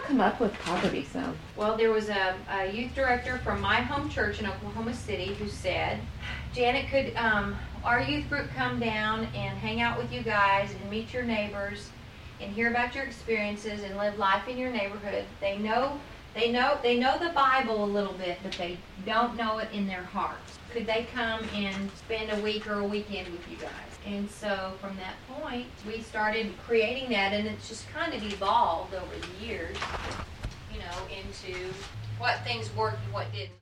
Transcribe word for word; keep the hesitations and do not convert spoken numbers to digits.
y'all come up with Poverty Zone? Well, there was a, a youth director from my home church in Oklahoma City who said, Janet, could um, our youth group come down and hang out with you guys and meet your neighbors and hear about your experiences and live life in your neighborhood? They know they know they know the Bible a little bit, but they don't know it in their hearts. Could they come and spend a week or a weekend with you guys? And so from that point, we started creating that, and it's just kind of evolved over the years, you know, into what things worked and what didn't.